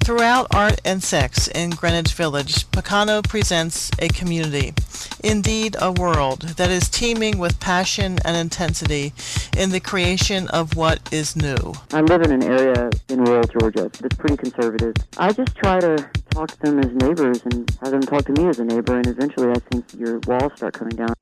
Throughout art and sex in Greenwich Village, Picano presents a community, indeed a world, that is teeming with passion and intensity in the creation of what is new. I live in an area in rural Georgia that's pretty conservative. I just try to talk to them as neighbors and have them talk to me as a neighbor, and eventually I think your walls start coming down.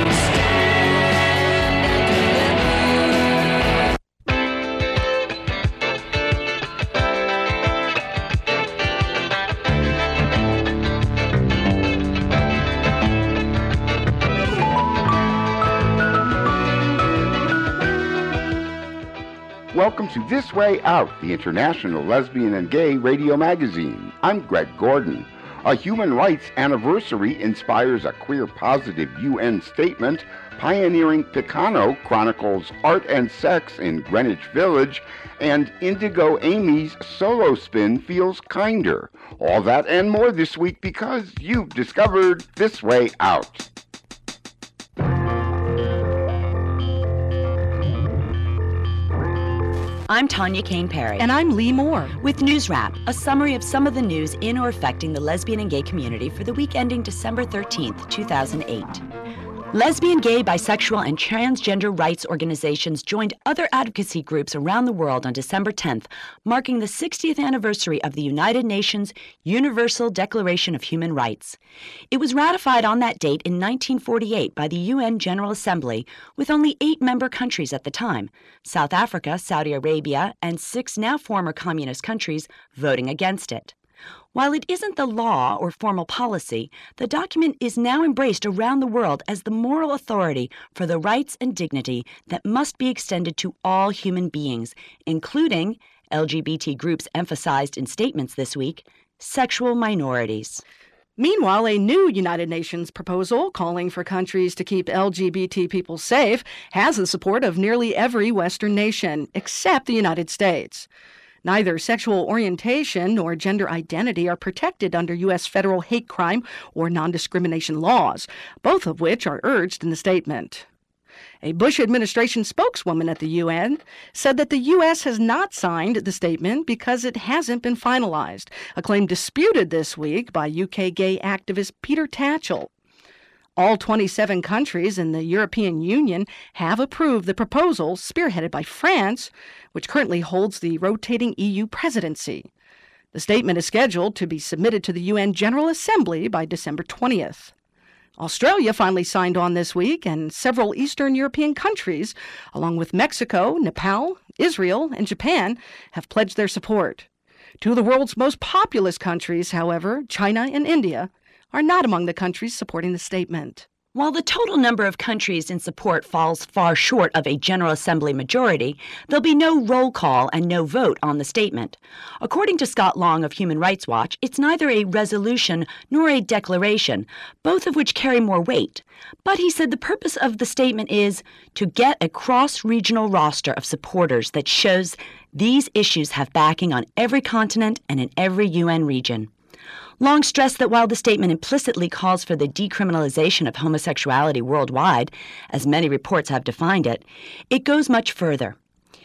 Welcome to This Way Out, the international lesbian and gay radio magazine. I'm Greg Gordon. A human rights anniversary inspires a queer-positive UN statement. Pioneering Picano chronicles art and sex in Greenwich Village, and Indigo Amy's solo spin feels kinder. All that and more this week because you've discovered This Way Out. I'm Tanya Kane Perry. And I'm Lee Moore. With News Wrap, a summary of some of the news in or affecting the lesbian and gay community for the week ending December 13th, 2008. Lesbian, gay, bisexual, and transgender rights organizations joined other advocacy groups around the world on December 10th, marking the 60th anniversary of the United Nations Universal Declaration of Human Rights. It was ratified on that date in 1948 by the UN General Assembly, with only 8 member countries at the time: South Africa, Saudi Arabia, and 6 now former communist countries voting against it. While it isn't the law or formal policy, the document is now embraced around the world as the moral authority for the rights and dignity that must be extended to all human beings, including, LGBT groups emphasized in statements this week, sexual minorities. Meanwhile, a new United Nations proposal calling for countries to keep LGBT people safe has the support of nearly every Western nation, except the United States. Neither sexual orientation nor gender identity are protected under U.S. federal hate crime or non-discrimination laws, both of which are urged in the statement. A Bush administration spokeswoman at the UN said that the U.S. has not signed the statement because it hasn't been finalized, a claim disputed this week by UK gay activist Peter Tatchell. All 27 countries in the European Union have approved the proposal, spearheaded by France, which currently holds the rotating EU presidency. The statement is scheduled to be submitted to the UN General Assembly by December 20th. Australia finally signed on this week, and several Eastern European countries, along with Mexico, Nepal, Israel, and Japan, have pledged their support. 2 of the world's most populous countries, however, China and India, are not among the countries supporting the statement. While the total number of countries in support falls far short of a General Assembly majority, there'll be no roll call and no vote on the statement. According to Scott Long of Human Rights Watch, it's neither a resolution nor a declaration, both of which carry more weight. But he said the purpose of the statement is to get a cross-regional roster of supporters that shows these issues have backing on every continent and in every UN region. Long stressed that while the statement implicitly calls for the decriminalization of homosexuality worldwide, as many reports have defined it, it goes much further.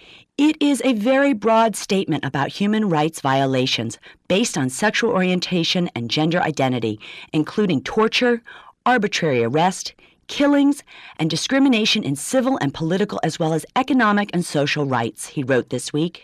It is a very broad statement about human rights violations based on sexual orientation and gender identity, including torture, arbitrary arrest, killings, and discrimination in civil and political as well as economic and social rights, he wrote this week.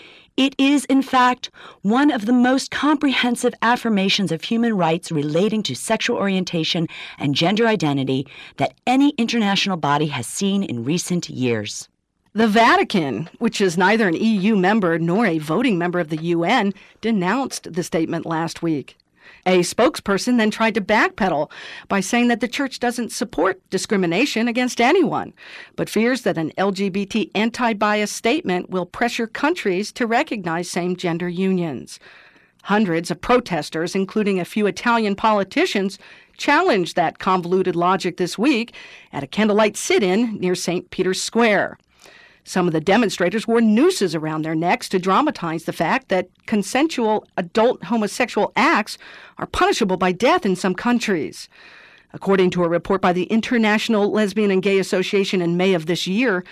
It is, in fact, one of the most comprehensive affirmations of human rights relating to sexual orientation and gender identity that any international body has seen in recent years. The Vatican, which is neither an EU member nor a voting member of the UN, denounced the statement last week. A spokesperson then tried to backpedal by saying that the church doesn't support discrimination against anyone, but fears that an LGBT anti-bias statement will pressure countries to recognize same-gender unions. Hundreds of protesters, including a few Italian politicians, challenged that convoluted logic this week at a candlelight sit-in near St. Peter's Square. Some of the demonstrators wore nooses around their necks to dramatize the fact that consensual adult homosexual acts are punishable by death in some countries. According to a report by the International Lesbian and Gay Association in May of this year,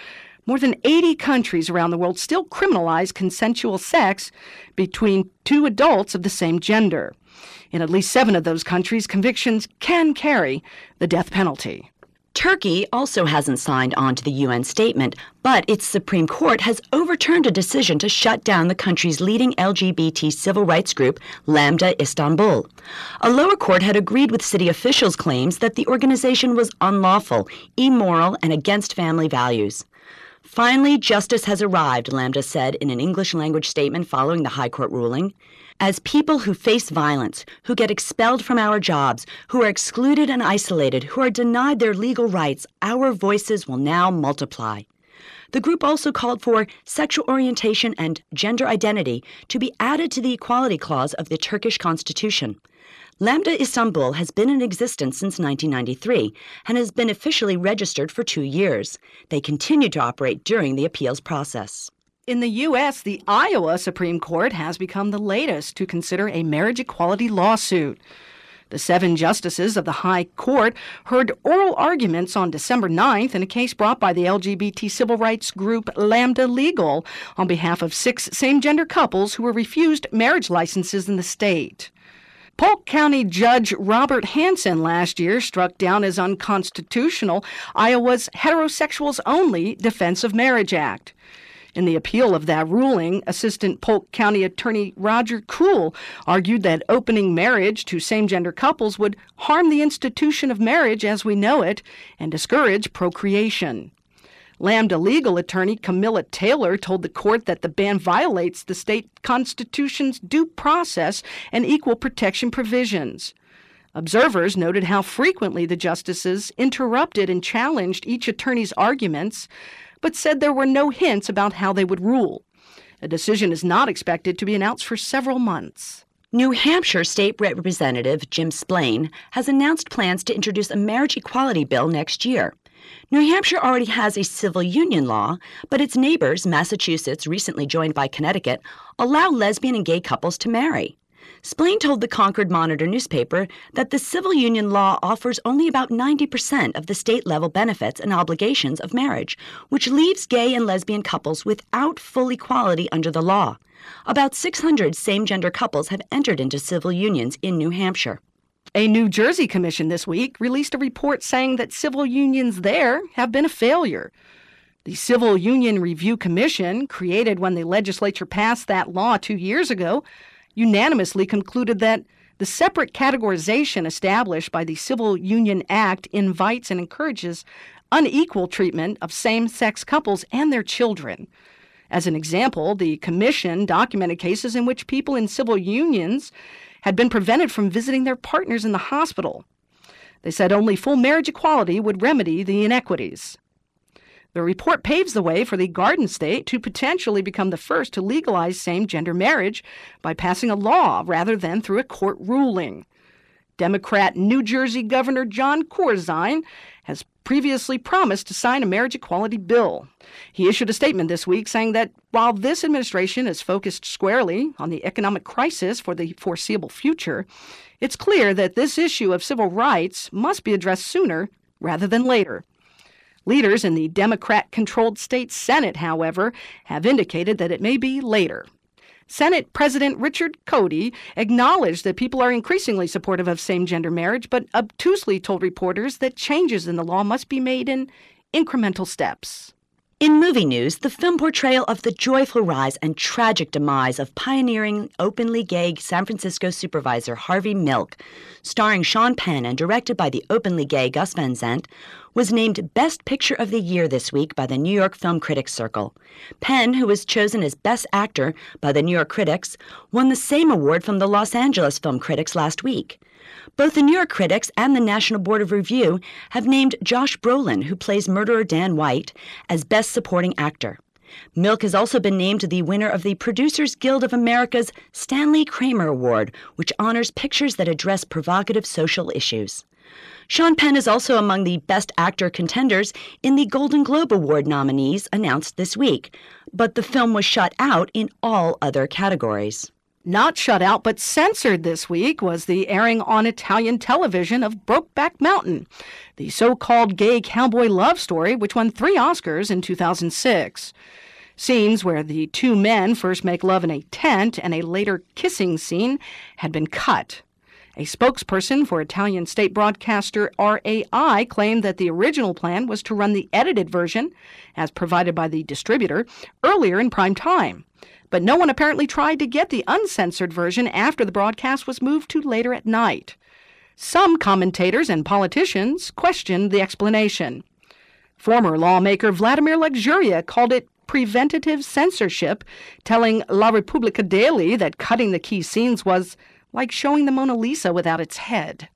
More than 80 countries around the world still criminalize consensual sex between two adults of the same gender. In at least 7 of those countries, convictions can carry the death penalty. Turkey also hasn't signed on to the UN statement, but its Supreme Court has overturned a decision to shut down the country's leading LGBT civil rights group, Lambda Istanbul. A lower court had agreed with city officials' claims that the organization was unlawful, immoral, and against family values. Finally, justice has arrived, Lambda said in an English-language statement following the High Court ruling. As people who face violence, who get expelled from our jobs, who are excluded and isolated, who are denied their legal rights, our voices will now multiply. The group also called for sexual orientation and gender identity to be added to the Equality Clause of the Turkish Constitution. Lambda Istanbul has been in existence since 1993 and has been officially registered for 2 years. They continue to operate during the appeals process. In the U.S., the Iowa Supreme Court has become the latest to consider a marriage equality lawsuit. The 7 justices of the High Court heard oral arguments on December 9th in a case brought by the LGBT civil rights group Lambda Legal on behalf of 6 same-gender couples who were refused marriage licenses in the state. Polk County Judge Robert Hansen last year struck down as unconstitutional Iowa's Heterosexuals Only Defense of Marriage Act. In the appeal of that ruling, Assistant Polk County Attorney Roger Kuhl argued that opening marriage to same-gender couples would harm the institution of marriage as we know it and discourage procreation. Lambda legal attorney Camilla Taylor told the court that the ban violates the state constitution's due process and equal protection provisions. Observers noted how frequently the justices interrupted and challenged each attorney's arguments, but said there were no hints about how they would rule. A decision is not expected to be announced for several months. New Hampshire State Representative Jim Splain has announced plans to introduce a marriage equality bill next year. New Hampshire already has a civil union law, but its neighbors, Massachusetts, recently joined by Connecticut, allow lesbian and gay couples to marry. Splain told the Concord Monitor newspaper that the civil union law offers only about 90% of the state-level benefits and obligations of marriage, which leaves gay and lesbian couples without full equality under the law. About 600 same-gender couples have entered into civil unions in New Hampshire. A New Jersey commission this week released a report saying that civil unions there have been a failure. The Civil Union Review Commission, created when the legislature passed that law 2 years ago, unanimously concluded that the separate categorization established by the Civil Union Act invites and encourages unequal treatment of same-sex couples and their children. As an example, the commission documented cases in which people in civil unions had been prevented from visiting their partners in the hospital. They said only full marriage equality would remedy the inequities. The report paves the way for the Garden State to potentially become the first to legalize same-gender marriage by passing a law rather than through a court ruling. Democrat New Jersey Governor John Corzine has previously promised to sign a marriage equality bill. He issued a statement this week saying that while this administration is focused squarely on the economic crisis for the foreseeable future, it's clear that this issue of civil rights must be addressed sooner rather than later. Leaders in the Democrat-controlled state Senate, however, have indicated that it may be later. Senate President Richard Cody acknowledged that people are increasingly supportive of same-gender marriage, but obtusely told reporters that changes in the law must be made in incremental steps. In movie news, the film portrayal of the joyful rise and tragic demise of pioneering, openly gay San Francisco supervisor Harvey Milk, starring Sean Penn and directed by the openly gay Gus Van Sant, was named Best Picture of the Year this week by the New York Film Critics Circle. Penn, who was chosen as Best Actor by the New York critics, won the same award from the Los Angeles Film Critics last week. Both the New York critics and the National Board of Review have named Josh Brolin, who plays murderer Dan White, as Best Supporting Actor. Milk has also been named the winner of the Producers Guild of America's Stanley Kramer Award, which honors pictures that address provocative social issues. Sean Penn is also among the Best Actor contenders in the Golden Globe Award nominees announced this week, but the film was shut out in all other categories. Not shut out but censored this week was the airing on Italian television of Brokeback Mountain, the so-called gay cowboy love story which won 3 Oscars in 2006. Scenes where the 2 men first make love in a tent and a later kissing scene had been cut. A spokesperson for Italian state broadcaster RAI claimed that the original plan was to run the edited version, as provided by the distributor, earlier in prime time. But no one apparently tried to get the uncensored version after the broadcast was moved to later at night. Some commentators and politicians questioned the explanation. Former lawmaker Vladimir Luxuria called it preventative censorship, telling La Repubblica Daily that cutting the key scenes was like showing the Mona Lisa without its head.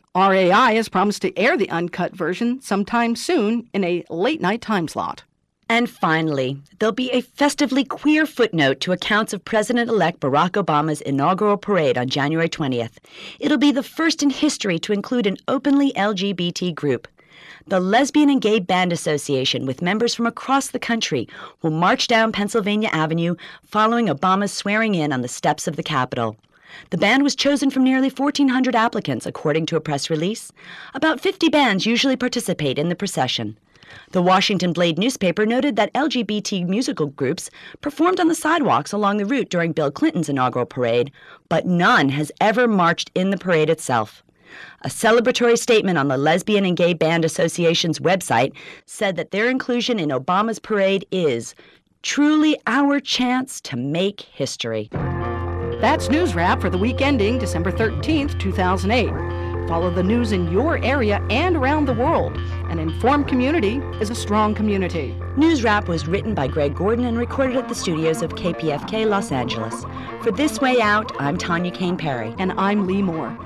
RAI has promised to air the uncut version sometime soon in a late-night time slot. And finally, there'll be a festively queer footnote to accounts of President-elect Barack Obama's inaugural parade on January 20th. It'll be the first in history to include an openly LGBT group. The Lesbian and Gay Band Association, with members from across the country, will march down Pennsylvania Avenue following Obama's swearing in on the steps of the Capitol. The band was chosen from nearly 1,400 applicants, according to a press release. About 50 bands usually participate in the procession. The Washington Blade newspaper noted that LGBT musical groups performed on the sidewalks along the route during Bill Clinton's inaugural parade, but none has ever marched in the parade itself. A celebratory statement on the Lesbian and Gay Band Association's website said that their inclusion in Obama's parade is truly our chance to make history. That's News Wrap for the week ending December 13th, 2008. Follow the news in your area and around the world. An informed community is a strong community. News Wrap was written by Greg Gordon and recorded at the studios of KPFK Los Angeles. For This Way Out, I'm Tanya Kane Perry. And I'm Lee Moore.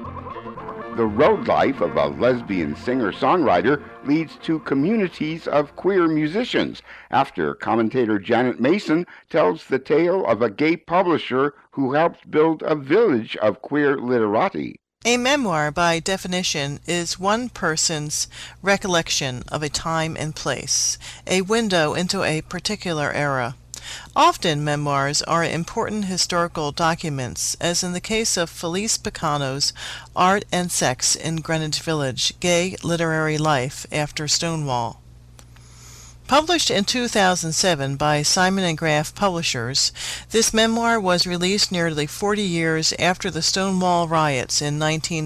The road life of a lesbian singer-songwriter leads to communities of queer musicians, after commentator Janet Mason tells the tale of a gay publisher who helped build a village of queer literati. A memoir, by definition, is one person's recollection of a time and place, a window into a particular era. Often memoirs are important historical documents, as in the case of Felice Picano's Art and Sex in Greenwich Village, Gay Literary Life After Stonewall. Published in 2007 by Simon & Graf Publishers, this memoir was released nearly 40 years after the Stonewall riots in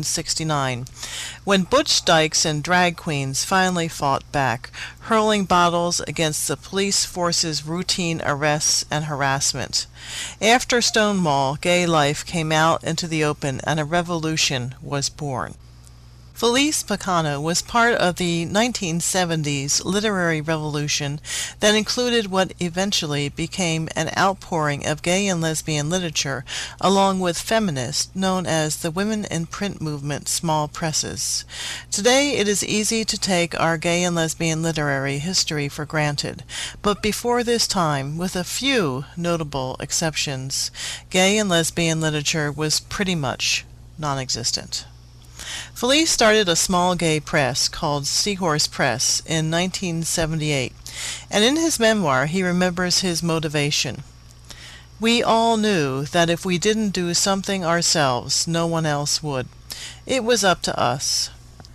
1969, when Butch Dykes and drag queens finally fought back, hurling bottles against the police force's routine arrests and harassment. After Stonewall, gay life came out into the open and a revolution was born. Felice Picano was part of the 1970s literary revolution that included what eventually became an outpouring of gay and lesbian literature, along with feminists known as the Women in Print movement small presses. Today it is easy to take our gay and lesbian literary history for granted, but before this time, with a few notable exceptions, gay and lesbian literature was pretty much non-existent. Felice started a small gay press called Seahorse Press in 1978, and in his memoir he remembers his motivation. "We all knew that if we didn't do something ourselves, no one else would. It was up to us."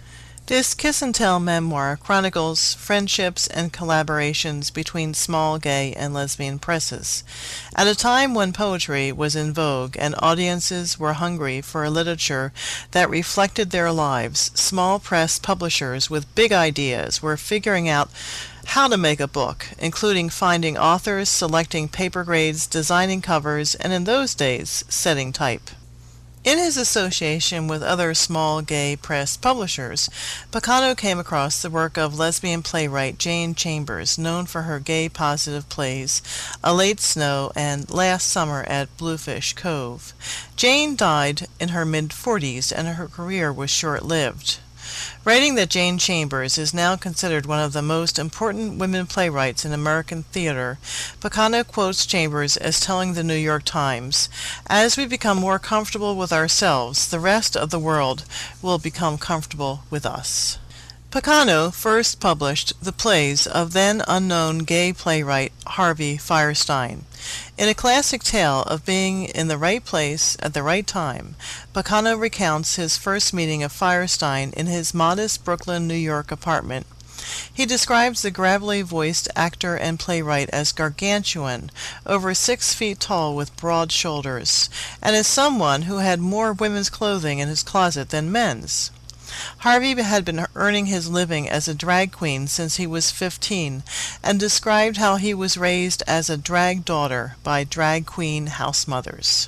This kiss-and-tell memoir chronicles friendships and collaborations between small gay and lesbian presses. At a time when poetry was in vogue and audiences were hungry for a literature that reflected their lives, small press publishers with big ideas were figuring out how to make a book, including finding authors, selecting paper grades, designing covers, and in those days, setting type. In his association with other small gay press publishers, Picano came across the work of lesbian playwright Jane Chambers, known for her gay positive plays A Late Snow and Last Summer at Bluefish Cove. Jane died in her mid-40s and her career was short-lived. Writing that Jane Chambers is now considered one of the most important women playwrights in American theater, Picano quotes Chambers as telling the New York Times, "As we become more comfortable with ourselves, the rest of the world will become comfortable with us." Pacano first published the plays of then-unknown gay playwright Harvey Fierstein. In a classic tale of being in the right place at the right time, Pacano recounts his first meeting of Fierstein in his modest Brooklyn, New York apartment. He describes the gravelly-voiced actor and playwright as gargantuan, over 6 feet tall with broad shoulders, and as someone who had more women's clothing in his closet than men's. Harvey had been earning his living as a drag queen since he was 15, and described how he was raised as a drag daughter by drag queen house mothers.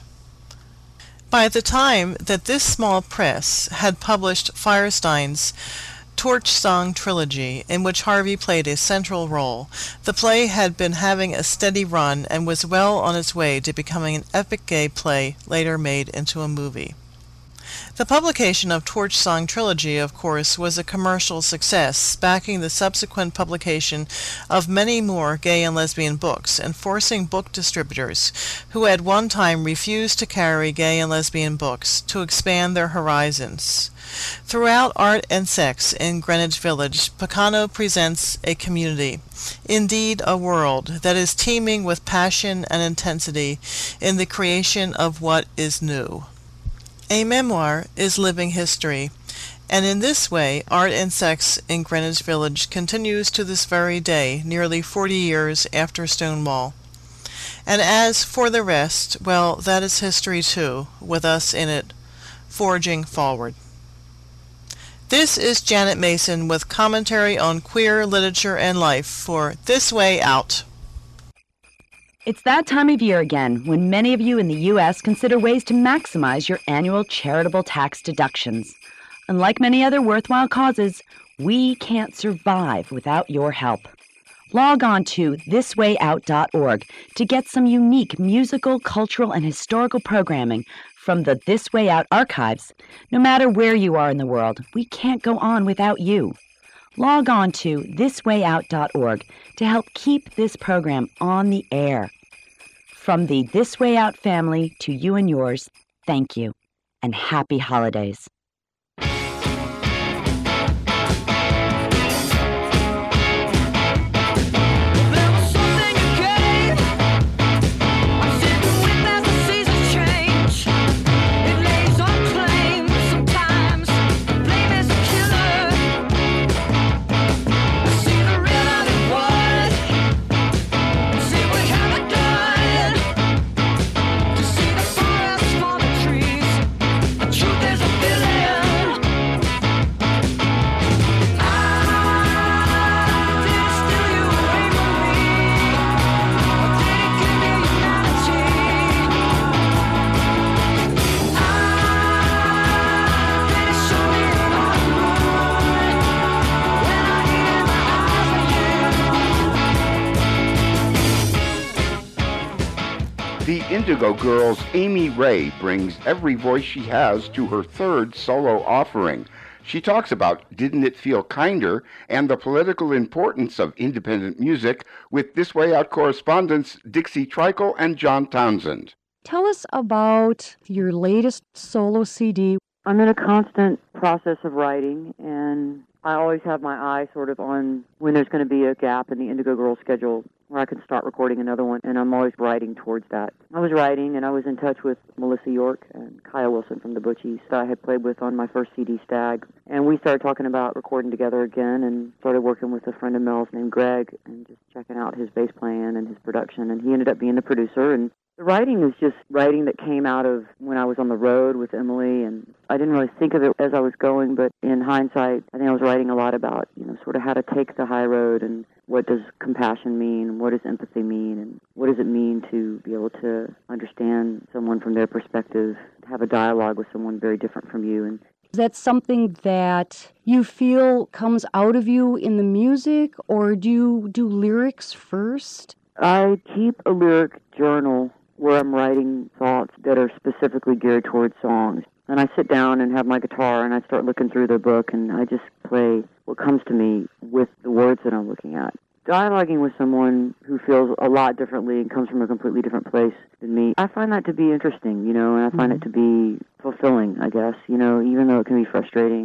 By the time that this small press had published Fierstein's Torch Song Trilogy, in which Harvey played a central role, the play had been having a steady run and was well on its way to becoming an epic gay play later made into a movie. The publication of Torch Song Trilogy, of course, was a commercial success, backing the subsequent publication of many more gay and lesbian books, and forcing book distributors, who at one time refused to carry gay and lesbian books, to expand their horizons. Throughout Art and Sex in Greenwich Village, Pacano presents a community, indeed a world, that is teeming with passion and intensity in the creation of what is new. A memoir is living history, and in this way Art and Sex in Greenwich Village continues to this very day, nearly 40 years after Stonewall. And as for the rest, well, that is history too, with us in it, forging forward. This is Janet Mason with commentary on queer literature and life for This Way Out. It's that time of year again when many of you in the U.S. consider ways to maximize your annual charitable tax deductions. Unlike many other worthwhile causes, we can't survive without your help. Log on to thiswayout.org to get some unique musical, cultural, and historical programming from the This Way Out archives. No matter where you are in the world, we can't go on without you. Log on to thiswayout.org to help keep this program on the air. From the This Way Out family to you and yours, thank you, and happy holidays. The Indigo Girls' Amy Ray brings every voice she has to her third solo offering. She talks about Didn't It Feel Kinder and the political importance of independent music with This Way Out correspondents Dixie Trickle and John Townsend. Tell us about your latest solo CD. I'm in a constant process of writing, and I always have my eye sort of on when there's going to be a gap in the Indigo Girls schedule where I can start recording another one, and I'm always writing towards that. I was writing, and I was in touch with Melissa York and Kaya Wilson from the Butchies that I had played with on my first CD, Stag, and we started talking about recording together again and started working with a friend of Mel's named Greg and just checking out his bass playing and his production, and he ended up being the producer. And the writing is just writing that came out of when I was on the road with Emily, and I didn't really think of it as I was going, but in hindsight, I think I was writing a lot about, sort of how to take the high road, and what does compassion mean, what does empathy mean, and what does it mean to be able to understand someone from their perspective, have a dialogue with someone very different from you. And is that something that you feel comes out of you in the music, or do you do lyrics first? I keep a lyric journal where I'm writing thoughts that are specifically geared towards songs. And I sit down and have my guitar and I start looking through the book and I just play what comes to me with the words that I'm looking at. Dialoguing with someone who feels a lot differently and comes from a completely different place than me, I find that to be interesting, and I find it to be fulfilling, I guess, even though it can be frustrating. And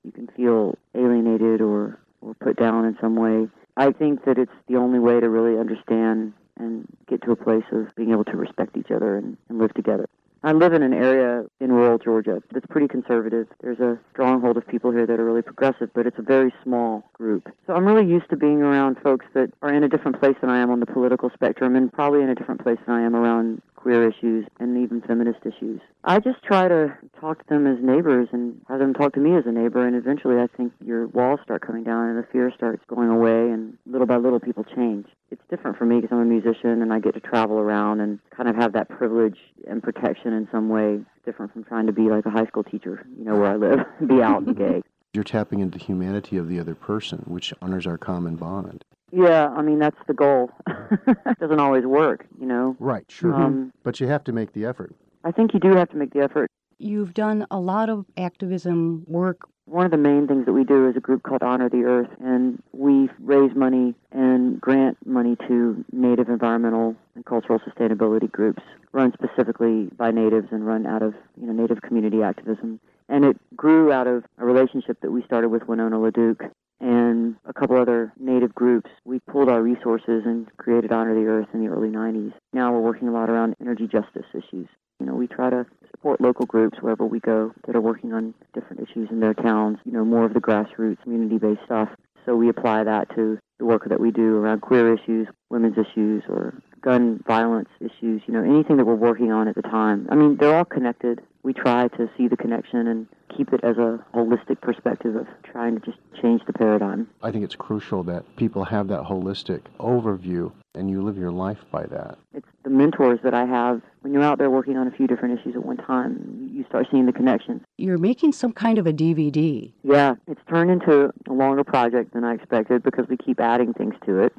you can feel alienated or put down in some way. I think that it's the only way to really understand and get to a place of being able to respect each other and live together. I live in an area in rural Georgia that's pretty conservative. There's a stronghold of people here that are really progressive, but it's a very small group. So I'm really used to being around folks that are in a different place than I am on the political spectrum, and probably in a different place than I am around queer issues and even feminist issues. I just try to talk to them as neighbors and have them talk to me as a neighbor, and eventually I think your walls start coming down and the fear starts going away, and little by little people change. It's different for me because I'm a musician and I get to travel around and kind of have that privilege and protection in some way, different from trying to be like a high school teacher, where I live, be out and gay. You're tapping into the humanity of the other person, which honors our common bond. Yeah, I mean, that's the goal. It doesn't always work, Right, sure. But you have to make the effort. I think you do have to make the effort. You've done a lot of activism work. One of the main things that we do is a group called Honor the Earth, and we raise money and grant money to Native environmental and cultural sustainability groups, run specifically by Natives and run out of Native community activism. And it grew out of a relationship that we started with Winona LaDuke and a couple other Native groups. We pulled our resources and created Honor the Earth in the early 90s. Now we're working a lot around energy justice issues. We try to support local groups wherever we go that are working on different issues in their towns, more of the grassroots, community-based stuff. So we apply that to the work that we do around queer issues, women's issues, or gun violence issues, anything that we're working on at the time. I mean, they're all connected. We try to see the connection and keep it as a holistic perspective of trying to just change the paradigm. I think it's crucial that people have that holistic overview, and you live your life by that. It's the mentors that I have. When you're out there working on a few different issues at one time, you start seeing the connections. You're making some kind of a DVD. Yeah, it's turned into a longer project than I expected because we keep adding things to it.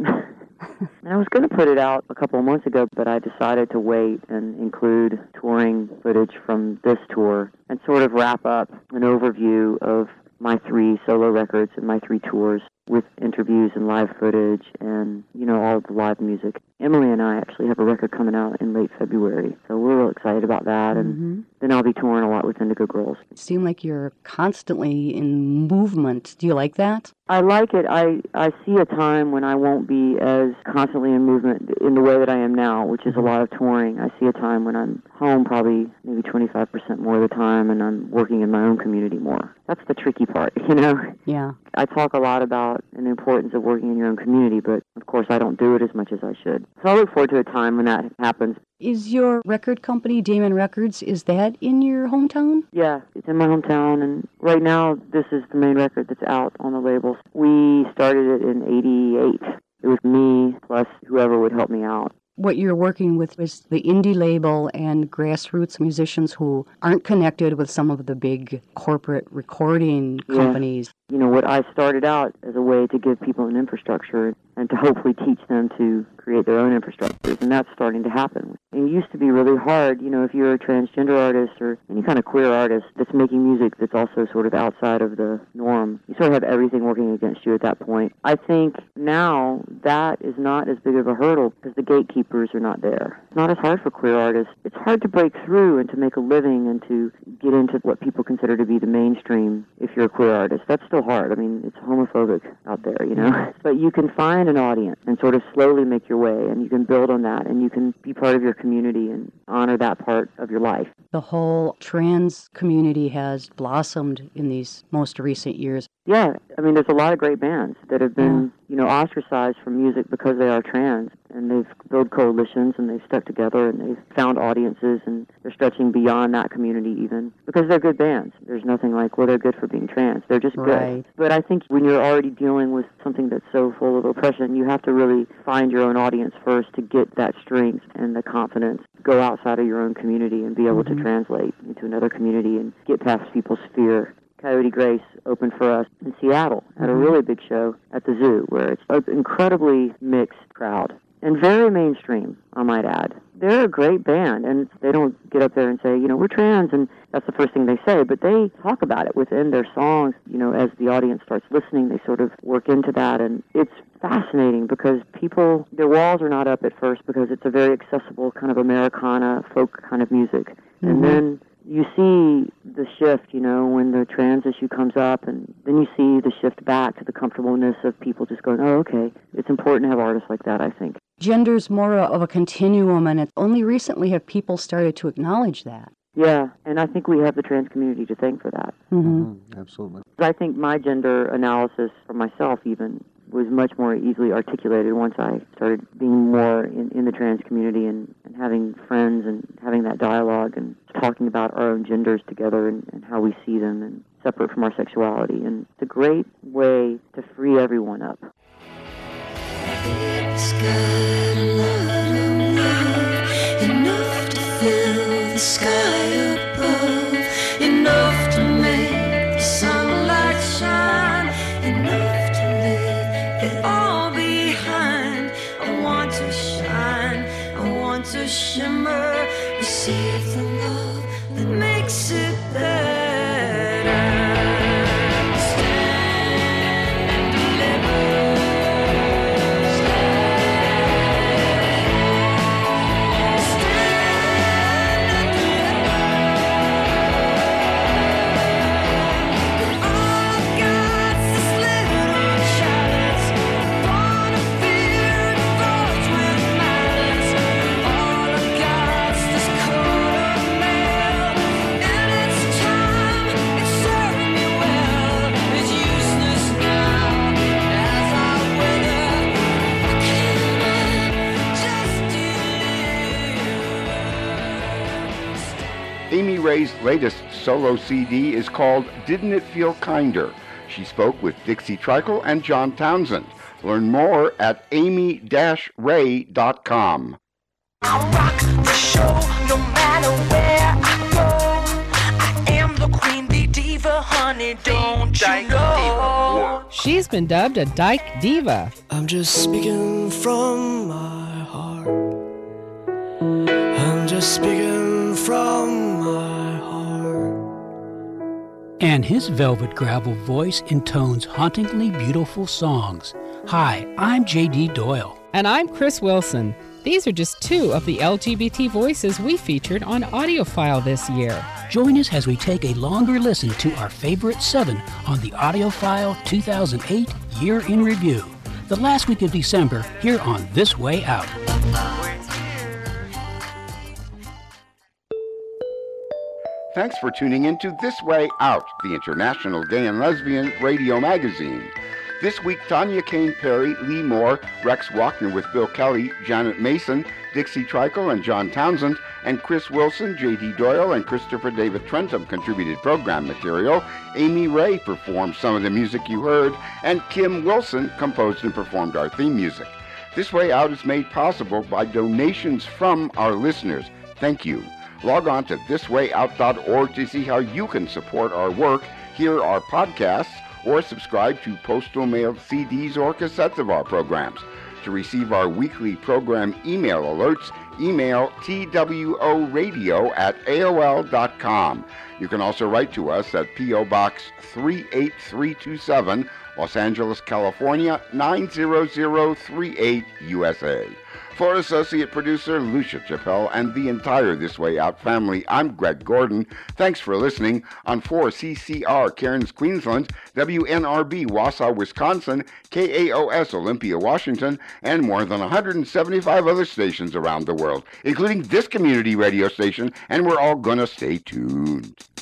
And I was going to put it out a couple of months ago, but I decided to wait and include touring footage from this tour and sort of wrap up an overview of my 3 solo records and my 3 tours with interviews and live footage and, all of the live music. Emily and I actually have a record coming out in late February, so we're real excited about that. And then I'll be touring a lot with Indigo Girls. It seems like you're constantly in movement. Do you like that? I like it. I see a time when I won't be as constantly in movement in the way that I am now, which is a lot of touring. I see a time when I'm home probably maybe 25% more of the time and I'm working in my own community more. That's the tricky part, Yeah. I talk a lot about the importance of working in your own community, but of course I don't do it as much as I should. So I look forward to a time when that happens. Is your record company, Damon Records, is that in your hometown? Yeah, it's in my hometown, and right now this is the main record that's out on the label. We started it in '88. It was me plus whoever would help me out. What you're working with is the indie label and grassroots musicians who aren't connected with some of the big corporate recording companies. What I started out as a way to give people an infrastructure and to hopefully teach them to create their own infrastructures, and that's starting to happen. It used to be really hard, if you're a transgender artist or any kind of queer artist that's making music that's also sort of outside of the norm. You sort of have everything working against you at that point. I think now that is not as big of a hurdle because the gatekeepers are not there. It's not as hard for queer artists. It's hard to break through and to make a living and to get into what people consider to be the mainstream if you're a queer artist. That's still hard. I mean, it's homophobic out there, But you can find an audience and sort of slowly make your way, and you can build on that, and you can be part of your community and honor that part of your life. The whole trans community has blossomed in these most recent years. Yeah, I mean, there's a lot of great bands that have been, ostracized from music because they are trans, and they've built coalitions, and they've stuck together, and they've found audiences, and they're stretching beyond that community even, because they're good bands. There's nothing like, well, they're good for being trans. They're just good. But I think when you're already dealing with something that's so full of oppression, you have to really find your own audience first to get that strength and the confidence to go outside of your own community and be able to translate into another community and get past people's fear. Coyote Grace opened for us in Seattle at a really big show at the Zoo, where it's an incredibly mixed crowd and very mainstream, I might add. They're a great band, and they don't get up there and say, we're trans, and that's the first thing they say, but they talk about it within their songs. As the audience starts listening, they sort of work into that, and it's fascinating because people, their walls are not up at first because it's a very accessible kind of Americana folk kind of music. And then you see the shift, when the trans issue comes up, and then you see the shift back to the comfortableness of people just going, oh, okay, it's important to have artists like that, I think. Gender's more of a continuum, and only recently have people started to acknowledge that. Yeah, and I think we have the trans community to thank for that. Absolutely. I think my gender analysis for myself even was much more easily articulated once I started being more in the trans community and having friends and having that dialogue and talking about our own genders together and how we see them and separate from our sexuality. And it's a great way to free everyone up. It's got a lot of love, enough to fill the sky above, enough to make the sunlight shine, enough to leave it all behind. I want to shine, I want to shimmer, receive the love that makes it better. Amy Ray's latest solo CD is called Didn't It Feel Kinder? She spoke with Dixie Trickle and John Townsend. Learn more at amy-ray.com. I rock the show no matter where I go. I am the queen bee diva, honey, don't you know? She's been dubbed a dyke diva. I'm just speaking from my heart. I'm just speaking from my heart. And his velvet gravel voice intones hauntingly beautiful songs. Hi, I'm J.D. Doyle. And I'm Chris Wilson. These are just two of the LGBT voices we featured on AudioFile this year. Join us as we take a longer listen to our favorite 7 on the AudioFile 2008 Year in Review, the last week of December here on This Way Out. Thanks for tuning in to This Way Out, the International Gay and Lesbian Radio Magazine. This week, Tanya Kane Perry, Lee Moore, Rex Wagner with Bill Kelly, Janet Mason, Dixie Trickle and John Townsend, and Chris Wilson, J.D. Doyle, and Christopher David Trentham contributed program material. Amy Ray performed some of the music you heard, and Kim Wilson composed and performed our theme music. This Way Out is made possible by donations from our listeners. Thank you. Log on to thiswayout.org to see how you can support our work, hear our podcasts, or subscribe to postal mailed CDs or cassettes of our programs. To receive our weekly program email alerts, email tworadio@aol.com. You can also write to us at P.O. Box 38327, Los Angeles, California, 90038, USA. For Associate Producer Lucia Chappelle and the entire This Way Out family, I'm Greg Gordon. Thanks for listening on 4CCR Cairns, Queensland, WNRB Wausau, Wisconsin, KAOS Olympia, Washington, and more than 175 other stations around the world, including this community radio station, and we're all gonna stay tuned.